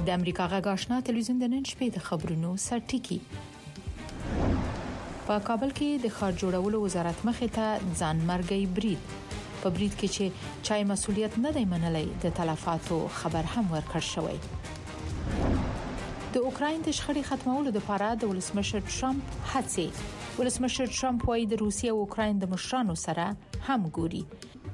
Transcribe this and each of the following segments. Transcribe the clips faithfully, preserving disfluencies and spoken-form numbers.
د امریکا غږ آشنا تلویزیون د نن شپې د خبرونو سرټکی. په کابل کې د ښار جوړولو وزارت مخې ته ځانمرګي برید په برید کې چې چای مسولیت نه دی منلای د تلفاتو خبر هم ورکړ شوی. د اوکرين د شخړې ختمولو لپاره د ولسمشر ټرمپ هڅې ولسمشر ټرمپ وايي د روسیې او اوکرين د مشرانو سره هم ګوري.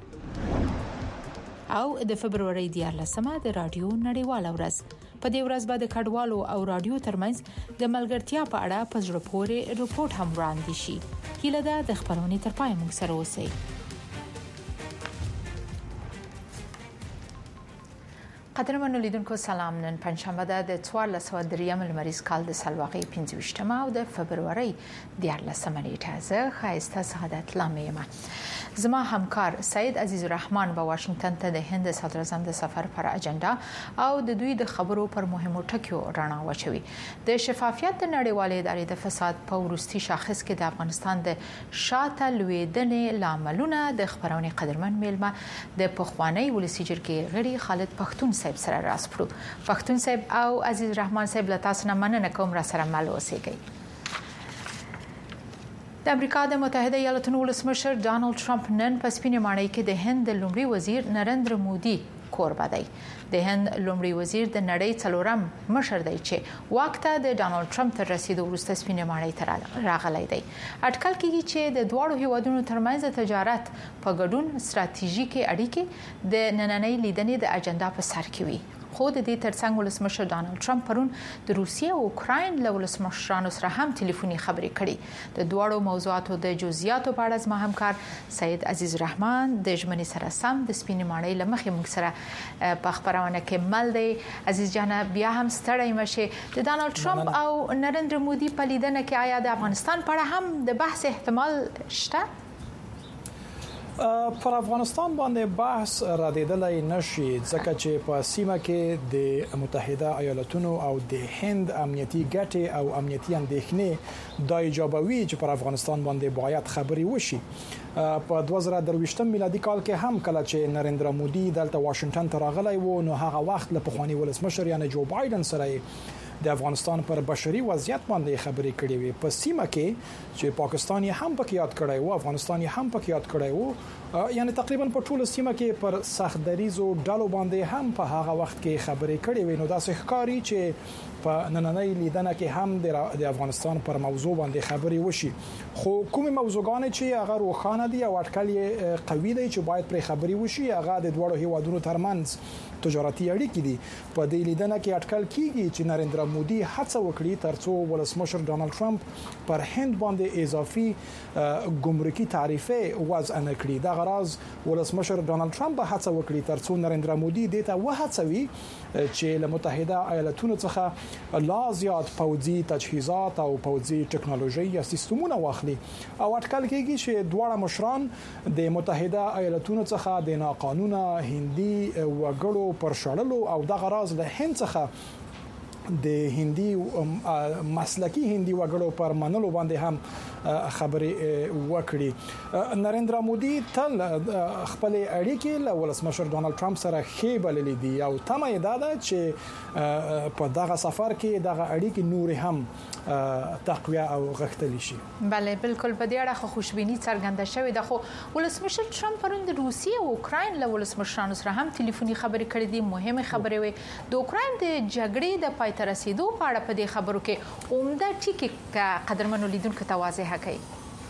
او د فبرवरी دیارلسمه د رادیو نړیواله ورځ. په دې ورځ باندې کډوالو او رادیو ترمنځ د ملګرتیا په اړه په زړه پورې رپورت هم وړاندې شي. هیله ده د خبرونې تر پای موږ سره اوسئ. قدرمنو لیدونکو سلام. نن پنځشنبه ده د څوارلس سوه دریم لمریز کال د سلواغې پنځه ویشتمه او د فبرवरी دیارلسمه نیټه. زه خایسته سعادت لامیم. زما همکار سید عزیز الرحمن په واشنگټن ته د هند صدر اعظم د سفر پر اجنډا او د دوی د خبرو پر مهمو ټکیو رڼا واچوي. د شفافیت د نړیوالې ادارې د فساد په ورستي شاخص کې د افغانستان د شاته لویدنې لاملونه د خبرونې قدرمن میلمه د پخوانی ولسی جرګې غړي خالد پښتون صاحب سره راسپړو. پښتون صاحب او عزیز الرحمن صاحب له تاسو نه مننه کوم را سره مل اوسئ. د امریکا د متحده ایالاتونو ولسمشر ډانلډ ټرمپ نن په سپینې ماڼۍ کې د هند د لومړي وزیر نریندر مودي کوربه دی. د هند لومړي وزیر د نړۍ څلورم مشر دی چې واک ته د ډانلډ ټرمپ تر رسیدو وروسته سپینې ماڼۍ ته راغلی دی. اټکل کېږي چې د دوه هیوادونو ترمنځ تجارت په ګډون ستراتیژیکي اړیکې د نننۍ لیدنې د اجنډا په سر کې وي. خو د دې ترڅنګ ولسمشر ډانلډ ټرمپ پرون د روسیې او اوکرين له ولسمشرانو سره هم ټلیفوني خبرې کړې. د دوړو موضوعاتو د جزئیاتو په اړه زما همکار سید عزیز الرحمن د ژمنې سره سم د سپینې ماڼۍ لمخې موږ سره په خبرونه کې مل دی. عزیز جان بیا هم ستړی مشه. د ډانلډ ټرمپ او نریندر مودي په لیدنه کې آیا د افغانستان په اړه هم د بحث احتمال شته؟ پر افغانستان باندې بحث را دیدلای نشي ځکه چې په سیمه کې د متحده ایالاتونو او د هند امنیتي ګټې او امنیتي اندېښنې د ایجابوي چې پر افغانستان باندې باید خبري وشي. په دوه زره درویشتم میلادي کال کې هم کله چې نریندر مودي دلته واشنگټن ته راغلی و نو هغه وخت له پخوانی ولسمشر یعنی جو بایدن سره د افغانستان پر بشري وضعیت باندې خبرې کړې وي. په سیمه کې چې پاکستان هم پکې یاد کړی و افغانستان هم پکې یاد کړی و یعنی تقریبا په ټوله سیمه کې پر سخت دریزو ډلو باندې هم په هغه وخت کې خبرې کړې وي. نو دا ښکاري چې په نننۍ لیدنه کې هم د افغانستان پر موضوع باندې خبرې وشي. خو کومه موضوعګان چې هغه روښانه دي او اټکل قوي دی چې باید پر خبرې وشي هغه د دوه هیوادونو ترمنځ تجارتي اړیکې دي. په دې لیدنه کې اټکل کیږي چې نریندر مودي هڅه وکړي ترڅو ولسمشر ډانلډ ټرمپ پر هند باندې اضافي ګمرکي تعرفه وضع نه کړي. دا غرض ولسمشر ډانلډ ټرمپ هڅه وکړي ترڅو نریندر مودي دته وهڅوي چې له متحده ایالاتونو څخه لا زیات پوځي تجهیزات او پوځي ټکنالوژي یا سیستمونه واخلي. او اټکل کېږي چې دواړه مشران د متحده ایالاتونو څخه د ناقانونه هندي وګړو پر شړلو او د غرض له هند څخه د هندي مسلکی هندي وګړو پر منلو باندې هم خبرې وکړي. نریندر مودي تل خپل اړیکې له ولسمشر ډانلډ ټرمپ سره ښې بللې دي او تمه یې ده چې په دغه سفر کې دغه اړیکې نور هم تقویه او غښتلې شي. بله بالکل په دې اړه خو خوشبینی څرګنده شوې ده. خو ولسمشر ټرمپ پرون د روسیې او اوکرين له ولسمشرانو سره هم ټلیفوني خبرې کړې دي. مهمه خبرې وي د اوکرين د جګړې د پای ته رسیدو په اړه په دې خبرو کې عمده ټکي قدرمنو لیدونکو ته واضح کړي.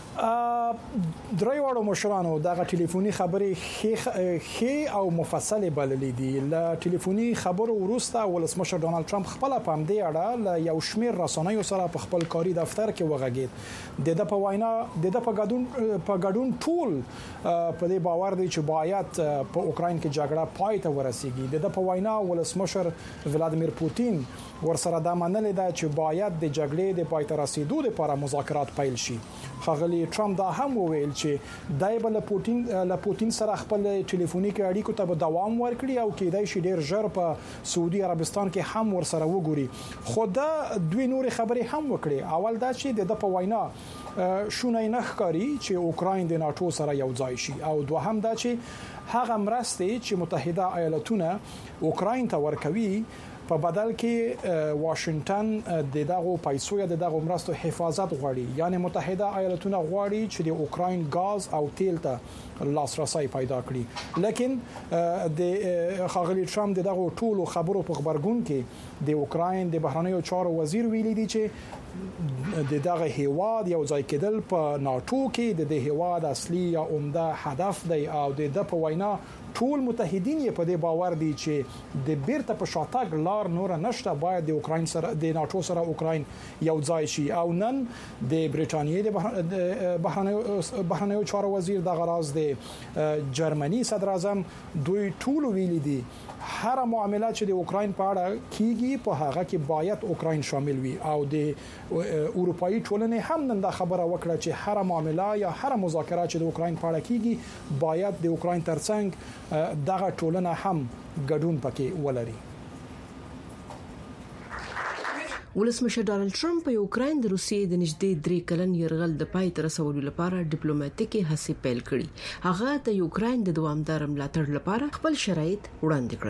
درېواړو مشرانو دغه ټلیفوني خبرې خې او مفصله بللې دي. ل ټلیفوني خبرو وروسته ولسمشر ډانلډ ټرمپ خپل پام دی اړه ل یو شمیر رسنیو سره په خپل کاري دفتر کې وغږید. د د په وینا د د په ګډون په ګډون ټول په دې باور دی چې باید په اوکرين کې جګړه پای ته ورسیږي. د د په وینا ولسمشر ولادیمیر پوتین ورسره دا منل ده چې باید د جګړې د پای ته رسیدو لپاره مذاکرات پیل شي. خغلی ټرمپ دا هم وویل چې دای بل پوتین له پوتین سره خپل ټلیفونیک اړیکو ته دوام ورکړي او کېدای شي ډیر ژر په سعودي عربستان کې هم ورسره وګوري. خو دا دوی نور خبرې هم وکړي. اول دا چې د په وینا شونه نه ښکاري چې اوکرين د ناتو سره یو ځای شي او دوهم دا چې هغه مرستې چې متحده ایالاتونه اوکرين ته ورکوي په بدل کې واشنگټن د دغه پیسو یا د دغه مرستو حفاظت غواړي، یعنی متحده ایالاتونه غواړي چې د اوکراین غاز او تیل ته لاسرسي پیدا کړي. لیکن د خاغلی ټرمپ دغه ټولو خبرو په خبرګون کې د اوکراین د بهرنیو چارو وزیر ویلي دی چې د دغه هیواد یو ځای کېدل په ناتو کې د دې هیواد اصلي یا عمده هدف دی او د د په وینا ټول متحدین یې په دې باور دي چې د بیرته په شاتګ لار نور نشته، باید د اوکراین سره د ناتو سره اوکراین یو ځای شي. او نن د بریټانیې د بهرنیو بهرنیو چارو وزیر د غراز د جرمني صدر اعظم دوی ټول ویلي دي هر معاملات چې د اوکراین په اړه کیږي په هغه کې باید اوکراین شامل وي، او د اروپאי ټولنې هم نن دا خبره وکړه چې هر معامله یا هر مذاکرات چې د اوکراین په اړه کیږي باید د اوکراین ترڅنګ دغه ټولنه هم ګډون پکې ولري. ولسمشر ډانلډ ټرمپ په یوکرين د روسیې د نږدې درې کلن يرغل د پای تر رسولو لپاره ډیپلوماټیکي هڅې پیل کړې. هغه د یوکرين د دوامدار ملاتړ لپاره خپل شرایط وړاندې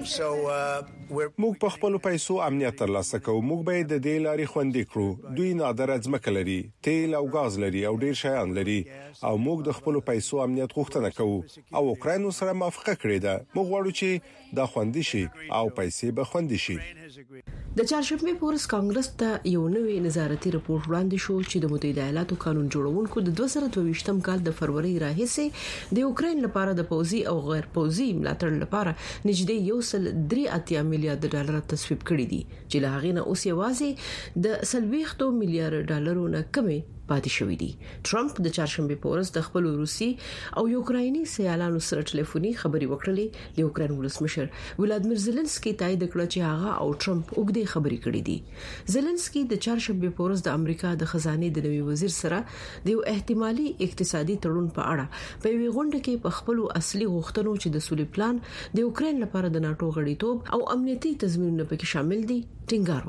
کړل. موږ په خپل پیسو امنیت ترلاسه کوو. موږ به د دې لارې خوندې کړو. دوی نادر ځمکه لري، تیل او غاز لري او ډیر شیان لري، او موږ د خپل پیسو امنیت غوښتنه کوو او اوکرين سره موافقه کړې ده. موږ غواړو چې دا خوندې شي او پیسې به خوندې شي. د چهارشنبه په ورځ کانګرس ته یو نوی نظارتي رپورت وړاندې شو چې د متحده ایالاتو قانون جوړونکو د دوه زره دوه ویشتم کال د فروری راهیسې د اوکرين لپاره د پوځي او غیر پوځي ملاتړ لپاره نږدې یو سل درې اتیا میلیارډ ډالر تصویب کړي دي، چې له هغې نه اوس یوازې د سلويختو میلیارډ ډالرو نه کمې پاتې شوې دي. ټرمپ د چهارشنبه په ورځ د خپل روسي او یوکراني سیالانو سره ټلیفوني خبري وکړلې. د یوکرين ولسمشر ولادیمیر زيلنسکي تایید کړ چې هغه او ټرمپ وګړي خبري کړې دي. زيلنسکي د چهارشنبه په ورځ د امریکا د خزانه د نوي وزیر سره د یو احتمالي اقتصادي تړون په اړه په وی غونډه کې په خپل اصلي غوښتنو چې د سولې پلان د یوکرين لپاره د ناتو غړیتوب او امنیتي تضمینونه پکې شامل دي ټینګار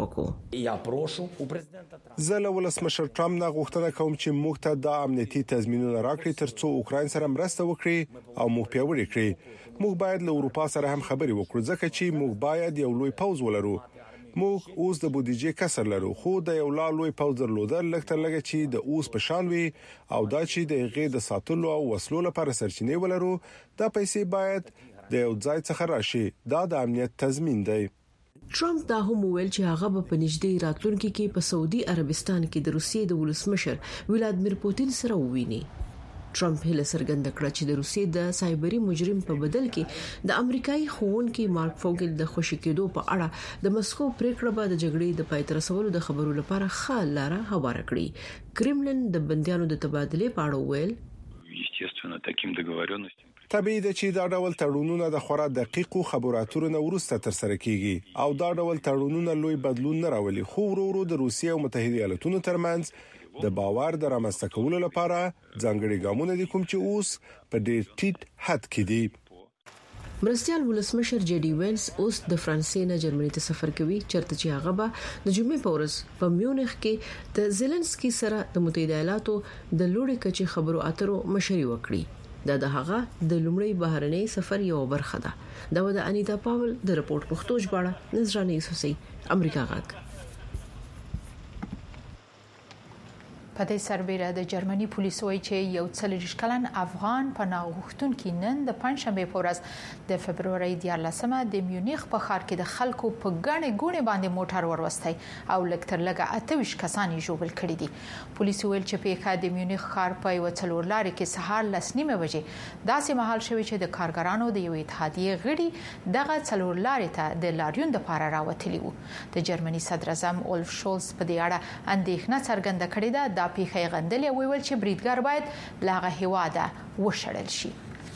وکړو. زه له ولسمشر ټرمپ نه غوښتنه کوم چې موږ ته د امنیتي تضمینونه راکړي ترڅو اوکرين سره مرسته وکړي او موږ پیاوړي کړي. موږ باید له اروپا سره هم خبري وکړو ځکه چې موږ باید یو لوی پوځ ولرو. موږ اوس د بودیجې کسر لرو، خو د یو لوی پوځ درلودل لکه لږه چې د اوس په شان وي او دا چې د غې د ساتلو او وسلو لپاره سرچینې ولرو. دا پیسې باید د یو ځای څخه راشي. دا د امنیت تضمین دی. ټرمپ دا هم ویل چې هغه په نږدې راتلونکي کې په سعودي عربستان کې د روسیې د ولسمشر ولادیمیر پوتین سره وویني. ټرمپ هله سرګند کړ چې د روسیې د سایبری مجرم په بدل کې د امریکایي خوونکي مارک فوګل د خوشی کېدو په اړه د مسکو پریکړه به د جګړې د پای تر رسولو د خبرو لپاره ښه لاره هواره کړي. کرملن د بنديانو د تبادله په اړه ویل естественно таким договоренностям طبيعي ده چې دا ډول تړونونه د خورا دقیقو خبراتونو نه ورسته تر سره کیږي او دا ډول تړونونه لوی بدلون نه راولي، خو ورو ورو د روسیې او متحده ایالاتونو ترمنځ د باور د رامنځته کولو لپاره ځانګړي ګامونه دي کوم چې اوس په ډېر ټیټ حد کې دي. مرستيال ولسمشر جی ډي وینس اوس د فرانسې نه جرمني ته سفر کوي، چرته چې هغه به د جمعې په ورځ په میونخ کې د زيلنسکي سره د متحده ایالاتو د لوړې کچې خبرو اترو مشري وکړي. دا د هغه د لومړی بهرنۍ سفر یو برخه ده. دا د انیتا پاول د رپورت پښتو ژباړه نظرانه یوسفزئی امریکا غاک. په دې سربېره د جرمني پولیسو وایي چې یو څلوېښت کلن افغان پناه غوښتونکي نن د پنځشنبه په ورځ د فبرवरी دیارلسمه د میونخ په ښار کې د خلکو په ګڼې ګوڼې باندې موټر وروستی او لکتر لګه اته ویشت کسان یې ژوبل کړي دي. پولیسو ویل چې پیښه د میونخ ښار په یو څلور لارې کې سهار لس نیمه بجې داسې مهال شوی چې د کارګرانو د یو اتحادیې غړي دغه څلور لارې ته د لاریون لپاره راوتلي وو. د جرمني صدر اعظم اولف شولز په دې اړه اندېښنه څرګنده کړې ده. دا پیښه غندلې ویل چې بریټګر باید لاغه هواده وشړل شي.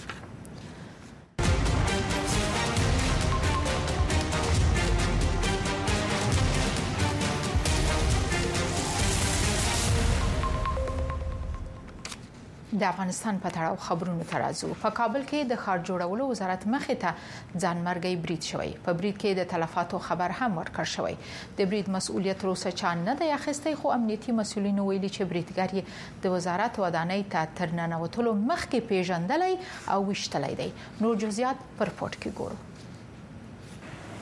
د افغانستان په تړاو خبرونو ترازو په کابل کې د ښار جوړولو وزارت مخې ته ځانمرګي برید شوی. په برید کې د تلفاتو خبر هم ورکړ شوی. د برید مسؤلیت روسه چا نه دی اخیستی، خو امنیتي مسولین ویلي چې بریدګر یې د وزارت ودانۍ ته تر ننوتلو مخکې پیژندلای او وشتلای دی. نور جزئیات پر پورت کې ګورو.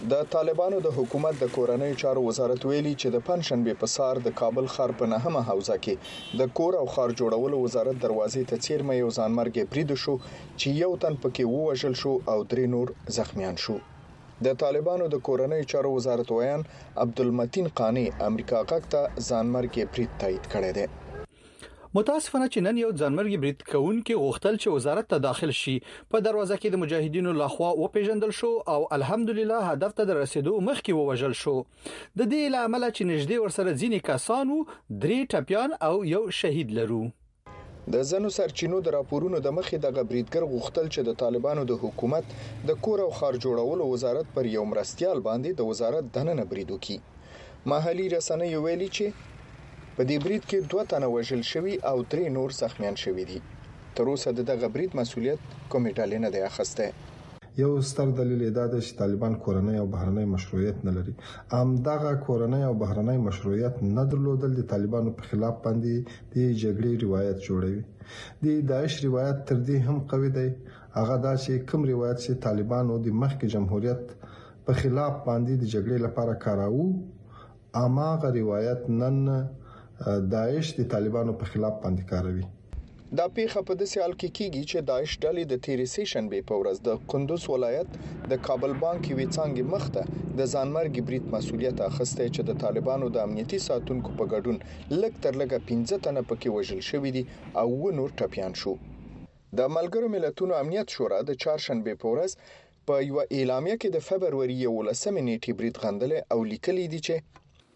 د طالبانو د حکومت د کورنۍ چارو وزارت ویلي چې د پنځشنبه په سار د کابل ښار په نهمه حوزه کې د کور او ښار جوړولو وزارت دروازې ته څیرمه یو ځانمرګي برید شو چې یو تن پکې ووژل شو او درې نور زخمیان شو. د طالبانو د کورنۍ چارو وزارت ویان عبدالمتین قانی امریکا غاک ته ځانمرګي برید تایید کړی دی. متاسفانه چې نن یو ځانمرګي برید کوونکي غوښتل چې وزارت ته داخل شي په دروازه کې د مجاهدینو لخوا وپیژندل شو او الحمدلله هدف ته رسیدو مخکې ووژل شو. د دې لامل چې نږدې ورسره ځینې کسانو درې ټپيان او یو شهید لرو. د زنو سرچینو د راپورونو د مخې د غبريدګر غوښتل چې د طالبانو د حکومت د کور او ښار جوړولو وزارت پر یو مرستيال باندې د وزارت دننه برید وکړي. محلي رسنۍ ویلي چې په دې برید کې دوه تنه وژل شوي او درې نور زخمیان شوي دي. تر اوسه دغه برید مسولیت کومې ډلې نه دی اخیسته. یو ستر دلیل دا دی چې طالبان کورنۍ او بهرنۍ مشروعیت نه لري. ام دغه کورنۍ او بهرنۍ مشروعیت نه درلودل د طالبانو په خلاف باندې د جګړې روایت جوړوي. د داعش روایت تر دې هم قوي دی. هغه دا چې کوم روایت چې طالبانو د مخکې جمهوریت په خلاف باندې د جګړې لپاره کاراوه، اماغه روایت نن داعش د طالبانو په خلاف باندې کاروي. دا پیښه په داسې حال کې کیږي چې داعش ډلې د تیرې سیشنبه په ورځ د قندوز ولایت د کابل بانک وی څنګه مخته د ځانمرګي برید مسولیت اخیسته چې د طالبانو د امنیتي ساتونکو په ګډون لږ تر لږه پنځه تنه پکې وژل شوي دي او و نور ټپيان شو. د ملګرو ملتونو امنیت شورا د چهارشنبه په ورځ په یو اعلامیه کې د فبرवरी یولسمې نیټې برید غندل او لیکلي دي چې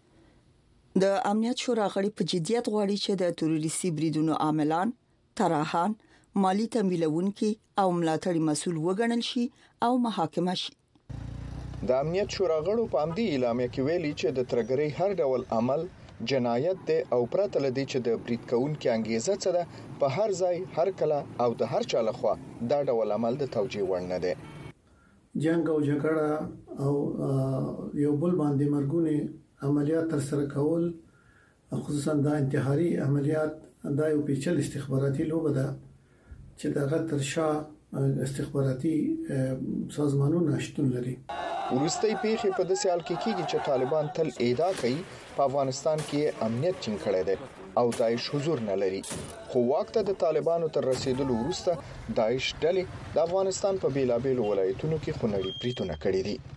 د امنیت شورا غړي په جديت غواړي چې د تروریستي بریدونو عاملان، طراحان، مالی تمویلونکي او ملاتړي مسؤل وګڼل شي او محاکمه شي. د امنیت شورا غړو په امدي اعلامیه کې ویلي چې د ترګري هر ډول عمل جنایت دی او پرته لدی چې د برید کوونکو انګیزه څه ده په هر ځای هر کله او د هر چا لخوا دا ډول عمل د توجیه وړ نه دی. جنگ او جګړه او یو بل باندې مرګونه عملیات تر سره کول، خصوصا د انتحاري عملیات د یو پیچل استخباراتي لوبه ده چې دغه تر شا استخباراتي سازمانونه شتون لري. ورستۍ پیښې په داسې حال کې کیږي چې طالبان تل ادعا کوي په افغانستان کې امنیت ټینګ کړی دی او داعش حضور نه لري. خو وخت د طالبانو تر رسیدلو وروسته داعش ډلې د افغانستان په بیلابېلو ولایتونو کې خونړي بریدونه کړي دي.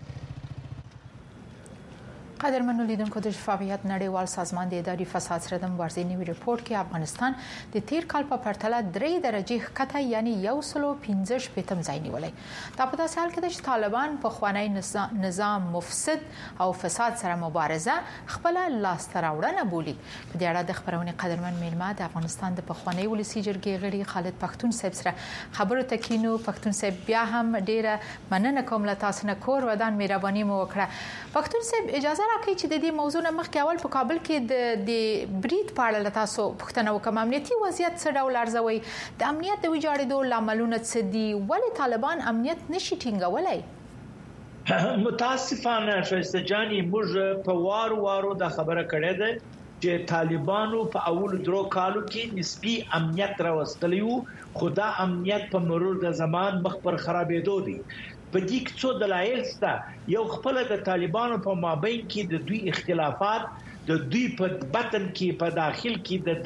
قدرمنو لیدونکو د شفافیت نړیوال سازمان د اداري فساد سره د مبارزې نوي رپورت کې افغانستان د تیر کال په پرتله درې درجه ښکته یعنی یو سلو پنځه شپږم ځای نیولای. دا په داسې حال کې چې طالبان په خوانی نظام مفسد او فساد سره مبارزه خپل لاس ته راوړنه بولي. په دې اړه د خبرونه قدرمن میلمه د افغانستان د پخوانی ولسی جرګې غړي خالد پښتون صاحب سره خبرو تکینو. پښتون صاحب بیا هم ډیره مننه کوم له تاسو نه کور ودان مهرباني مو وکړه. پښتون صاحب اجازه راکړئ چې د دې موضوع نه مخکې اول په کابل کې د د برید په اړه تاسو پوښتنه وکم. امنیتي وضعیت څه ډول ارزوي؟ د امنیت د ویجاړېدو لاملونه څه دي؟ ولې طالبان امنیت نشي ټینګولای؟ متاسفانه شایسته جاني موږ په وارو وارو د خبره کړې ده چې طالبانو په اول درو کالو کې نسبی امنیت راوستلی وو، خو دا امنیت په مرور د زمان مخ پر خرابېدو دي. په دې کې څو دلایل شته. یو خپل د طالبانو په مابین کې د دوی اختلافات، د دوی په بطن کې په داخل کې د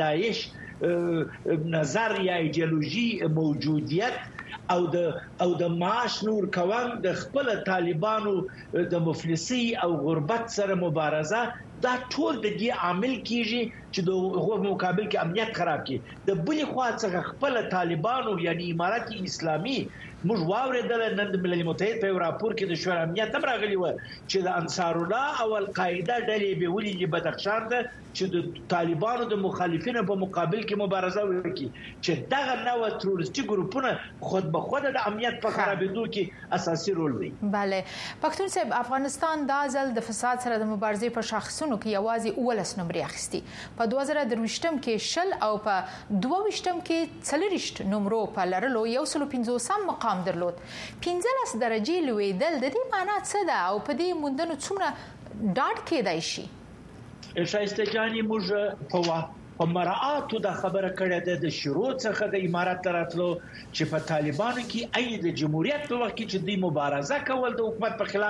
داعش نظر یا ایدئولوژي موجودیت او د او د معاش نور کوم د خپل طالبانو د مفلسي او غربت سره مبارزه، دا ټول د دې عامل کیږي چې د هغو مقابل کې امنیت خراب کی. د بلې خوا څخه خپل طالبانو یعنی امارت اسلامي موږ واوریدل نن د ملل متحد په راپور کې د شورا امنیت هم راغلی و چې د انصار الله او القاعده ډلې به ولې بدخشان ته چې د طالبانو د مخالفینو په مقابل کې مبارزه وکړي چې دغه نوع تروریستي ګروپونه خود به خود د امنیت په خرابېدو کې اساسي رول لري. بله پښتون صاحب، افغانستان د ازل د فساد سره د مبارزې په شاخصونو کې یوازې اولس نمبر اخیستي. په دوه زره درویشتم کې شل او په دوه ویشتم کې څلوریشت نمبر په لرلو یو سل پنځوسم مقام درلود. پنځلس درجې لویدل د دې معنی څه ده او په دې موندنو څومره ډاډ کېدای شي؟ شایسته جاني موږ په په مراعاتو د خبره کړې ده د شروع څخه د امارت راتلو چې په طالبانو کې اې د جمهوریت په وخت کې چې د مبارزه کول د حکومت په خلاف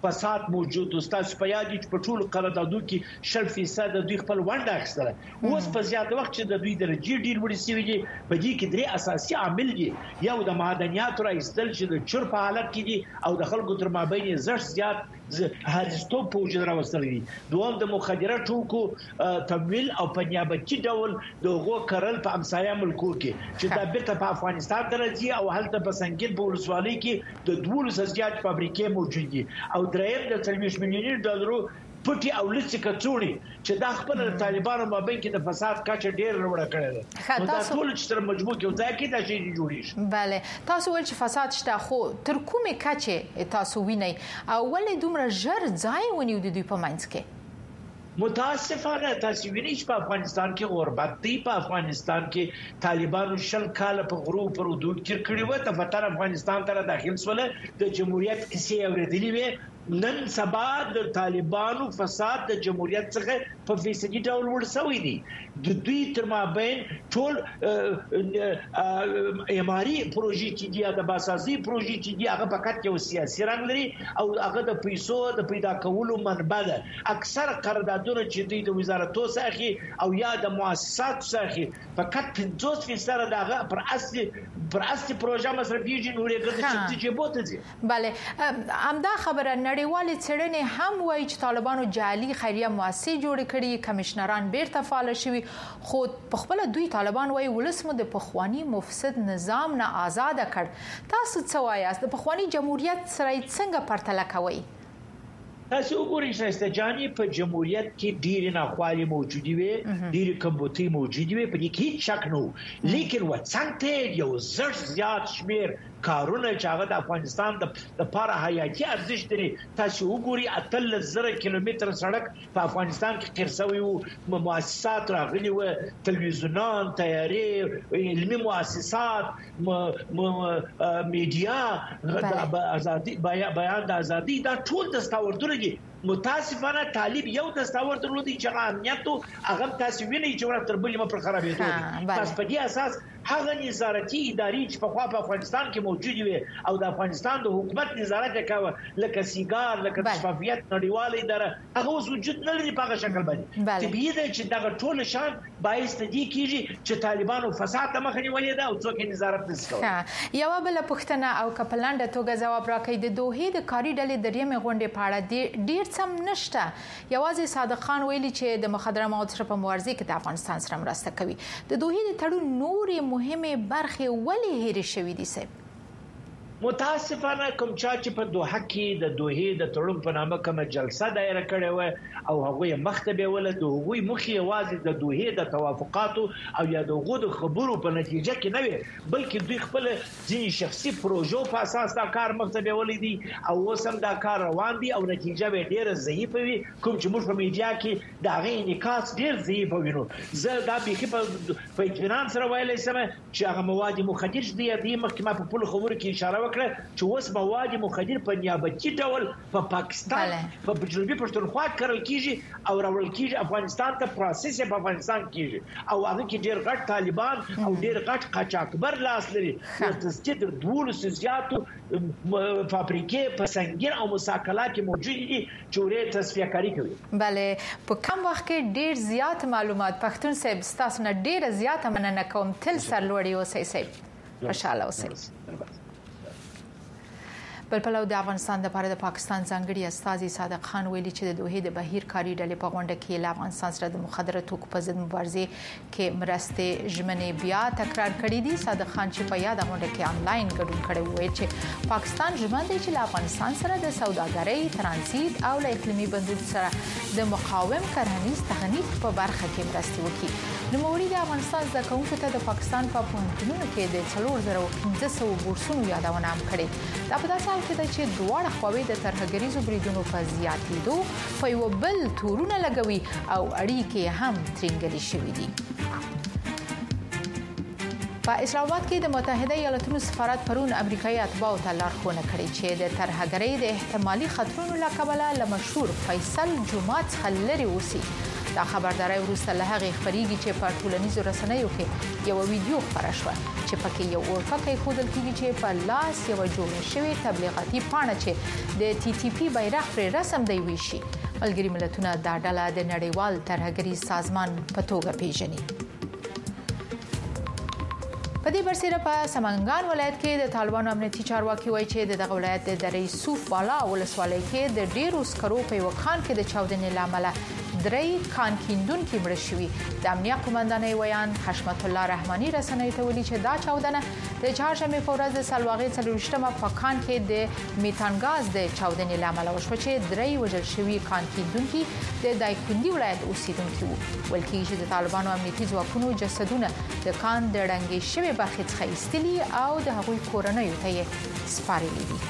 فساد موجود او تاسو په یاد چې په ټول قراردادو کې شل فیصد د دوی خپل ونډه اخیستله اوس په زیات وخت چې د دوی درجه ډیر وړي سوي دي په دې کې درې اساسي عامل دي یو د معدنیاتو راایستل چې د چور په حالت کې دي او د خلکو تر مابین زړ زیات هرڅه په وجود راوستل دي دوم د مخدره توکو تمویل او په نیابتي ډول دغه کرل په امسایا ملکو کې چې د بیرته په افغانستان درځي او هلته په سنگین په ولسوالۍ کې د دوه سزيات فابریکې موجود دي او دریم د څلويښت میلیون ډالرو پټي او لڅ کڅوړي چې د خپل طالبانو مابین کې د فساد کچه ډیر لوړه کړې ده نو دا ټول چې تر مجموع کې ځای کې د شي جوړیږي bale تاسو ول چې فساد شته خو تر کومه کچه تاسو وینئ او ولې دومره ژر ځای ونیو د دوی په منځ کې متاسفانه تاسو وینئ چې په افغانستان کې غربت دی په افغانستان کې طالبانو شل کال په غروب پر حدود کې کړی و ته فتر افغانستان ته داخل سول د جمهوریت کیسې اوریدلې وي نن سبا د طالبانو فساد د جمهوریت څخه په فیصدي ډول ورسوي دي د دوی تر مابین ټول اماري پروژې چې دی د باسازي پروژې چې دی هغه فقط یو سیاسي رنګ لري او هغه د پیسو د پیدا کولو منبع ده اکثر قراردادونه چې دوی د وزارتو څخه او یا د مؤسسات څخه فقط پنځوس فیصد دغه پر اصلي پر اصلي پروژه مصرفيږي نورې ګرځي چې بوته دي bale همدا خبره نړیوال څېړنې هم وایي چې طالبانو جعلي خیریه مؤسسې جوړ کړي کمشنران بیرته فعال شوي خو په خپل دوی طالبان وایي ولسمو د پخوانی مفسد نظام نه آزاد کړ تاسو څه وایاست د پخوانی جمهوریت سره څنګه پرتله کوي تاسو وګورئ چې جاني په جمهوریت کې ډېر نه خالي موجودي وي ډېر کمبوتي موجودي وي په دې کې شک نه لیکن وڅنګ یو زر زیات شمیر کارونه چې هغه د افغانستان د لپاره حیاتي ارزښت لري تاسو وګورئ اتل زره کیلومتر سړک په افغانستان کې قرسوي او مؤسسات راغلي و تلویزیونان تیارې علمي مؤسسات میډیا د ازادي بیان د ازادي دا ټول دستاوردونه دي متاسفانه طالب یو دستاورد درلودي چې امنیت هغه تاسو وینئ چې ورته تر بلې مپر خرابېږي تاسو په دې اساس هغه نظارتي ادارې چې په خوا په افغانستان کې موجود وي او د افغانستان د حکومت نظارت کوي لکه سیګار لکه شفافیت نړیواله اداره هغه اوس وجود نه لري په هغه شکل باندې طبيعي ده چې دا ټول شان باعث دي کیږي چې طالبانو فساد ته مخ نیولې ده او څوک نظارت نشي یو بل پښتنه او کپلانډ توګه جواب راکړي د دوه د کاری ډلې دریمه غونډې پاړه ډیر سم نشته یوازې صادق خان ویلي چې د مخدره موادو سره په مبارزه کې د افغانستان سره مرسته کوي د دوه د تړون نورې مهمه برخه ولې هېر شوې دي سه متاسفانه کوم چا چې په دوحه کې د دوحې د تړون په نامه کومه جلسه دایره کړې و او هغه مختبه ول د هغوی مخې یوازې د دوحې د توافقاتو او یا د غو د خبرو په نتیجه کې نه وي بلکې دوی خپل ځینې شخصي پروژو په اساس دا کار مختبه ول دي او وسم دا کار روان دي او نتیجه به ډیره ضعیفه وي کوم چې موږ په میډیا کې دا غي انعکاس ډیر ضعیف وینو زه دا به په په اطمینان سره ویلای سم چې هغه مواد مخدر دي د محکمه په خپل خبرو کې اشاره چې اوس مواد مخدر په نیابتي ډول په پاکستان په جنوبي پښتونخوا کارل کیږي او راول کیږي افغانستان ته پروسس په افغانستان کیږي او هغه کې ډېر غټ طالبان او ډېر غټ قاچاقبر لاس لري د ستر دولس زیاتو فابریکې په سنگین او مساکلات کې موجود دي چې ورې تصفیه کاری کوي bale په کم وخت کې ډېر زیات معلومات پښتون صاحب تاسو نه ډېر زیات مننه کوم تل سرلوړی اوسئ صاحب خوشاله اوسئ بل پلو د افغانستان د لپاره د پاکستان ځانګړي استاذ صادق خان ویلي چې د دوه د بهیر کاری ډلې په غونډه کې له افغانستان سره د مخدره توکو په ضد مبارزه کې مرسته ژمنې بیا تکرار کړې دي صادق خان چې په یاد غونډه کې انلاین ګډون کړي وایي چې پاکستان ژمن دی چې له افغانستان سره د سوداګرۍ ترانزیت او له اقلیمي بندر سره د مقاوم کرهنیز تخنیک په برخه کې مرسته وکړي نوموړي د افغانستان د کوونکو ته د پاکستان په پوهنتونونو کې د څلور زره پنځه سوه بورسونو یادونه هم کړې دا په داسې کې د چې دواړه خواوې د ترهګریزو بریدونو په زیاتېدو په یو بل تورونه لګوي او اړیکې هم ترنګلې شوې دي په اسلام آباد کې د متحده ایالاتونو سفارت پرون امریکایي اتباعو ته لارښوونه کړې چې د ترهګرۍ د احتمالي خطرونو له کبله له مشهور فیصل جومات څخه لرې اوسي دا خبرداري وروسته له هغه خبريږي چې په ټولنیزو رسنیو کې یو ویډیو خبره شوه چې پکې یو اورکه خودل کېږي چې په لاس یو جوړ شوی تبلیغاتي پاڼه چې د ټي ټي پی بیرغ پر رسم دی ویشي. ملګری ملتونه دا ډله د نړیوال ترهګري سازمان په توګه پیژني. په دې برسېره په سمنګان ولایت کې د طالبانو امنیتي چارواکي وایي چې دغه ولایت د درې صوف والا ولسوالۍ کې د ډیرو سکرو په یو خان کې د چاودنې لامل درې کان کیندونکو مړ شوي. د امنیه قومندانۍ ویان حشمت الله رحماني رسنۍ ته ویلي چې دا چاودنه د چهارشنبه په ورځ د سلواغې څلورشتمه په کان کې د میتان غاز د چاودنې لامل وشو چې درې وژل شوي کان کیندونکو د دایکندي ولایت اوسیدونکو وو. ولکې چې د طالبانو امنیتي ځواکونو جسدونه د کان د رنګې شوی برخې څخه ایستلي او د هغوی کورنیو ته یې سپارلي دي.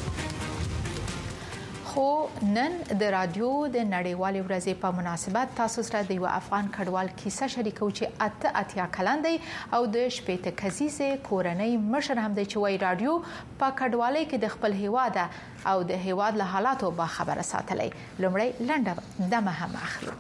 خو نن د رادیو د نړیوالې ورځې په مناسبت تاسو سره د یو افغان کډوال کیسه شریکو چې اته اتیا کلن دی او د شپېته کسیزه کورنۍ مشر هم دی چې وای رادیو په کډوالۍ کې د خپل هیواد او د هیواد له حالاتو با خبره ساتلې. لومړی لنډه دمه هم اخلو.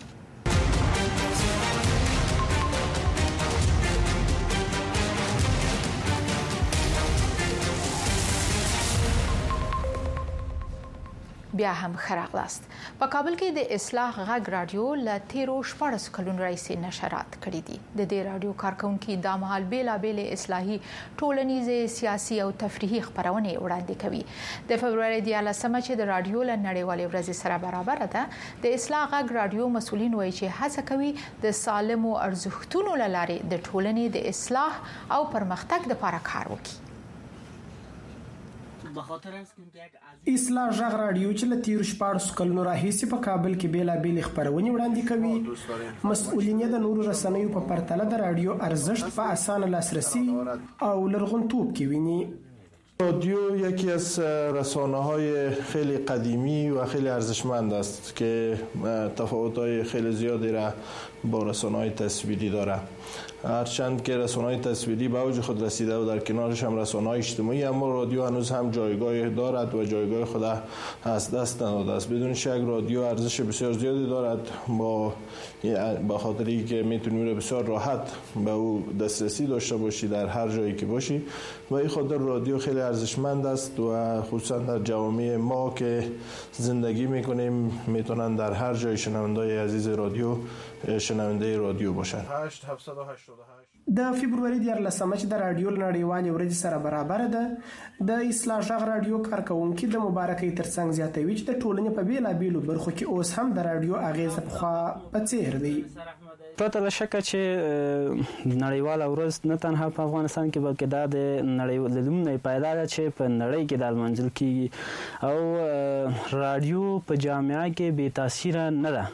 بیا هم خراغلاست. په کابل کې د اصلاح غږ رادیو ل تیرو شپږ کلونو راځي نشرات کړي دي. د دې رادیو کارکونکو د مهال بیل بیل اصلاحي ټولنیزه سیاسي او تفریحي خبرونه وړاندې کوي. د فبرवरी دیارلسمه چې د رادیو ل نړیوالې ورځې سره برابر ده، د اصلاح غږ رادیو مسولین وایي چې هڅه کوي د سالمو ارزښتونو لاره د ټولنې د اصلاح او پرمختګ لپاره کار وکړي. اصلاح غږ رادیو چې له تیر شپږ کلونو راهیسې په کابل کې بیل بیل خبرونه وړاندې کوي، مسؤلین د نورو رسنیو په پرتله د رادیو ارزښت په اسانه لاسرسي او لرغونتوب کې ویني. رادیو یکی از رسانه‌های خیلی قدیمی و خیلی ارزشمند است که تفاوت‌های خیلی زیادی را با رسانه‌های تصویری داره. هرچند که رسانه‌های تصویری به اوج خود رسیده و در کنارش هم رسانه‌های اجتماعی، اما رادیو هنوز هم جایگاه دارد و جایگاه خود از دست نداده است. بدون شک رادیو ارزش بسیار زیادی دارد، با به خاطری که میتونی بسیار راحت به او دسترسی داشته باشی در هر جایی که باشی و این خاطر رادیو خیلی ارزشمند است و خصوصا در جوامع ما که زندگی میکنیم میتونن در هر جای شنونده‌های عزیز رادیو شنونده رادیو باشن. د فبرवरी دیارلسمه چې د رادیو نړیوالې ورځې سره برابر ده، د اصلاح غږ رادیو کارکونکو د مبارکۍ ترڅنګ زیاتوي چې د ټولنې په بیلابیلو برخو کې اوس هم د رادیو اغیزه په خوا په څیر دی. پرته له شکه چې نړیواله ورځ نه تنها په افغانستان کې بلکې دا د نړیوال لومړی پیدا ده چې په نړۍ کې د منځل کیږي او رادیو په جامعه کې بې تاثیر نه ده.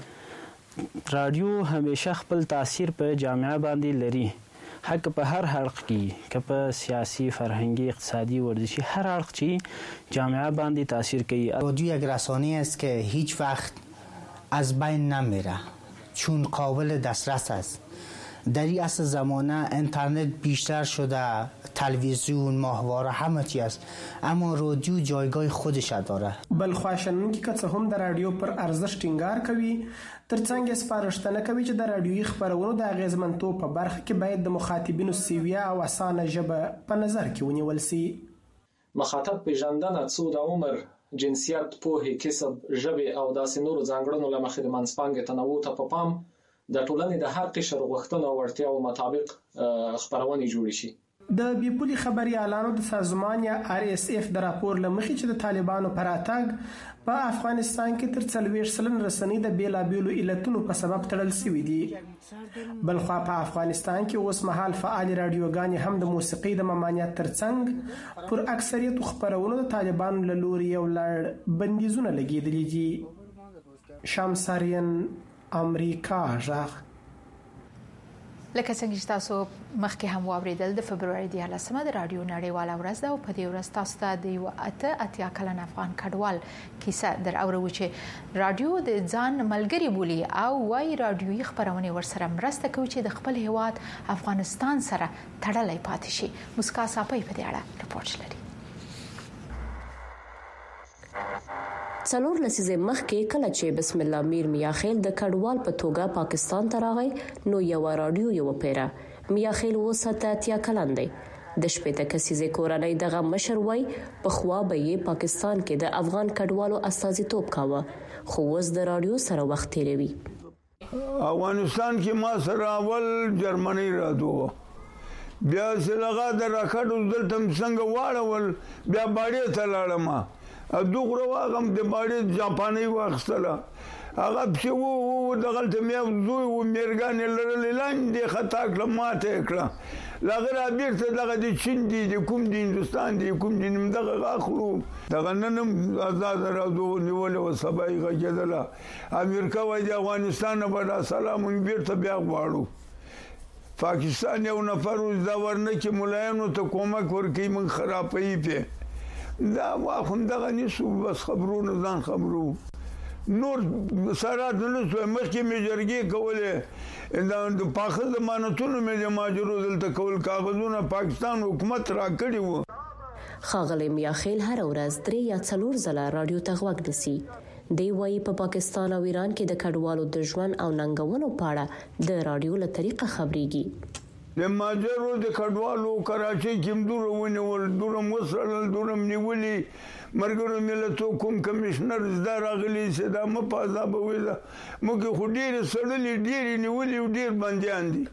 رادیو همیشه خپل تاثیر په جامعه باندې لري، حق په هر حلق کې که په سیاسی، فرهنگی، اقتصادی، ورزشی هر حلق چې جامعه باندې تاثیر کوي. رادیو یک رسانه است که هیچ وقت از بین نمیره چون قابل دسترس است. در این عصر زمانه اینترنت بیشتر شده، تلویزیون، ماهواره همه چی است، اما رادیو جایگاه خودش داره. بل خواشنونکي که څه هم د رادیو پر ارزښت ټینګار کوي، ترڅنګ یې سپارښتنه کوي چې د رادیوي خبرونو د اغیزمنتوب په برخه کې باید د مخاطبینو سیویه او اسانه ژبه په نظر کې ونیول شي. مخاطب پیژندنه، څو د عمر، جنسیت، پوهه، کسب، ژبه او داسې نورو ځانګړنو له مخې د منځپانګې تنوع ته په پام د ټولنې د هر قشر غوښتنو او اړتیاو مطابق خبرونه جوړ شي. د بیپولي خبري اعلانو د سازمان یا آر اس اف د راپور لمخې چې د طالبانو پر اتاګ په افغانستان کې تر څلوېښت سلن رسنۍ د بیلابیلو علتونو په سبب تړل شوې دي. بلخوا په افغانستان کې اوس مهال فعال رادیوګانې هم د موسیقي د ممانعت ترڅنګ پر اکثریت خبرونو د طالبانو له لوري یو لړ بندیزونه لګېدلي دي. شمسارین امریکا ژغ. لکه څنګه چې تاسو مخکې هم واوریدل، د فبرवरी دیارلسمه د رادیو نړیواله ورځ ده او په دې ورځ تاسو ته د یو اته اتیا کلن افغان کډوال کیسه در اورو چې رادیو د ځان ملګری بولي او وايي رادیوي خبرونه ورسره مرسته کوي چې د خپل هیواد افغانستان سره تړلې پاتې شي. مسکا صاحب په دې اړه رپورټ لري. څلور لسیزې مخکې کله چې بسم الله میر میاخیل د کډوال په توګه پاکستان ته راغی نو یو رادیو یو پیرا میاخیل وسته اتیا کلن دی د شپږ کسیزه کورنۍ دغه مشر وای په خوا به یې پاکستان کې د افغان کډوالو استازیتوب کاوه خو اوس د رادیو سره وخت تیروي. افغانستان کې ما سره اول جرمني رادیو بیا سلغه د راکړو دلته څنګه واړول بیا باډي ته لاړم دغه واغم د باډي جاپاني واخستله هغه چې وو دغه ته مې زوی و میرګان لرل لاندې خطا کړم ماته کړه لغره بیرته دغه د چین دی د کوم د هندستان دی کوم د نیم دغه اخلو دغه نن آزاد راځو نیول او سبای غجدله امریکا وای د افغانستان په سلام بیرته بیا غواړو پاکستان یو نفر دا ورنه چې ملایانو ته کومک ورکړي من خرابې په دا واخم دغه نسو بس خبرونه ځان خبرو نور سره د نسو مخکې مې جرګې کولې دا د پاخه ضمانتونو مې د ماجرو دلته کول کاغذونه پاکستان حکومت را کړی وو. خاغلی میاخیل هر ورځ درې یا څلور ځله رادیو ته غوږ نیسي. دی وايي په پاکستان او ایران کې د کډوالو د ژوند او ننګونو په اړه د رادیو له طریقه خبريږي. د ماجرو د کډوالو کراچۍ کې دوره ونیول دوره مسرل دوره نیولي مرګرو ملتو کوم کمشنر زدا راغلي چې دا مپازا به وي موږ خو ډېر سړلې ډېر نیولي ډېر بنديان دي.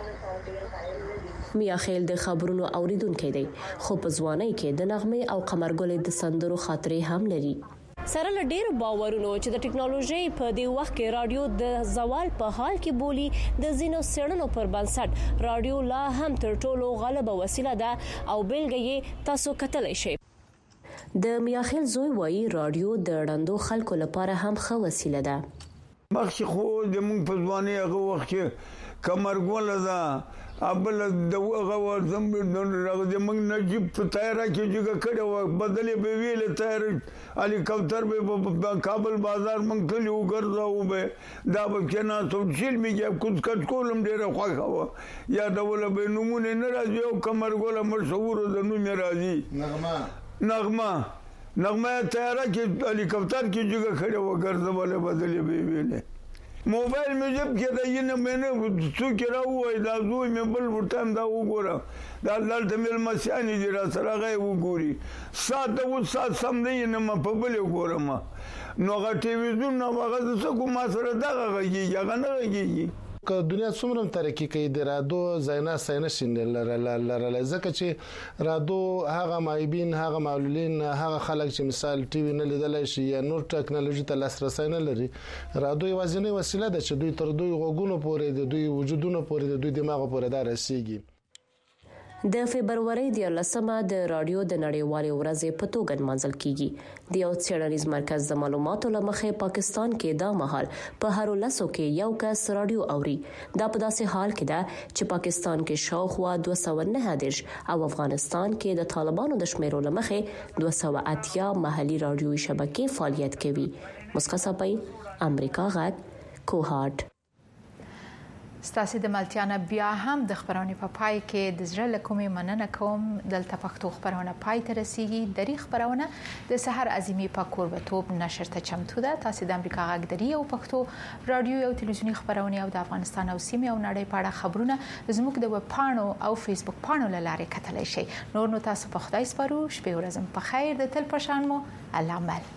میاخیل د خبرونو اوریدونکو دی خو په ځوانۍ کې د نغمه او قمرګل د سندرو خاطرې هم لري. سره له ډېر باورونو چې د ټکنالوژي په دی وخت کې رادیو د زوال په حال کې بولی د زینو سړنو پر بنسټ رادیو لا هم تر ټولو غالبه وسیله ده او بیلګې تاسو کتلی شئ. د میاخیل زوی وایي رادیو د ړندو خلکو لپاره هم ښه وسیله ده. مخکې خو د موږ په ځوانۍ هغه وخت کې کمرګل ده ابل دغه ورزم د موږ نجيب په تیاره کې جګه کړه و بدلې به ویل تیار علي کوثر به کابل بازار موږ تلو ګرځاو به دا به کنا څو چیل میږي کوڅ کټ کولم ډیره خوښه و یا ډول به نمونه نه راځي او کمرګل مشهور د نوم راځي نغمه نغمه نغمه تیاره کې علي کوثر کې جګه کړه و ګرځاول بدلې به ویل موبایل مې جب کې دا ینه مې څو کې راوای دا زوی مې بل ورتم دا وګوره دا دلته مې مسیاني دي را سره غي وګوري ساده و سات سم نه نه ما په بل وګورم نو غا ټلویزیون نو هغه څه کوم سره دغه غږی هغه نه غږی که دنیا څومره ترقی کوي د رادو زینا ساينس لرله ځکه چې رادو هغه مایبین هغه معلولین هغه خلک چې مثال ټي وي نه لیدل شي یا نور ټکنالوژي ته لاسرسي نه لري رادو یوازینی وسیله ده چې دوی تر دوی غوګونو پورې د دوی وجودونو پورې د دوی دماغ پورې دا رسیږي. د فبرवरी د لسمه د رادیو د نړیوالې ورځې په توګه منځل کیږي. د یو څېړنیز مرکز د معلوماتو لمخې پاکستان کې دا مهال په هر لسو کې یو کس رادیو اوري. دا په داسې حال کې ده چې پاکستان کې شاوخوا دوه سوه نه دیرش او افغانستان کې د طالبانو د شمیرو لمخې دوه سوه اتیا محلي رادیوي شبکې فعالیت کوي. مسکا صاحب امریکا غږ کوهاټ. ستاسو د ملتیا بیا هم د خبرونه په پای کې د زړه لکومې مننه کوم دلته پښتو خبرونه پای ته رسیدي. د ریخ خبرونه د سحر عظیمی په قربتوب نشر ته چمتو ده. تاسو د امریکا غږ دری او پښتو رادیو او تلویزیونی خبرونه او د افغانستان او سیمه او نړۍ په اړه خبرونه زموږ د ویب پاڼو او فیسبوک پاڼو لاره کتلای شئ. نور نو تاسو په خدای سپارو. شپه ورځم په خیر. د تل پشان مو الله مل.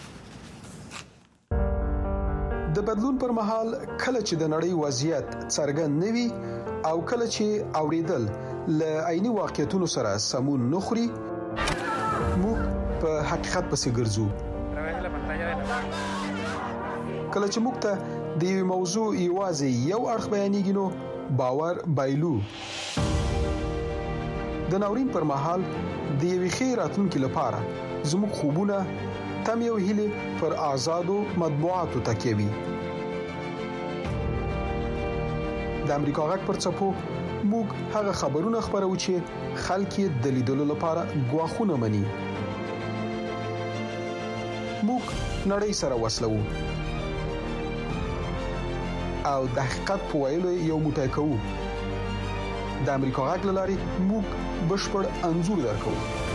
د بدلون پر مهال کله چې د نړۍ وضعیت څرګند نوي او کله چې اوریدل ل عیني واقعیتونو سره سمون نخري موږ په حقیقت پسې ګرځو. کله چې موږ ته د یو موضوع ایوازي یو اړخ بیانېږي نو باور بایلو. د ناورین پر مهال د یو خیراتونکو لپاره زموږ خوبونه تم یو هیله پر آزادو مطبوعاتو تکیوي. د امریکا غږ پر چپو موږ هغه خبرونه خبرو چې خلک د لیدلو لپاره غواخونه مني. موږ نړۍ سره وصلو او د حقیقت په ویلو یو موټی کوو. د امریکا غږ لاري موږ بشپړ انزور درکو.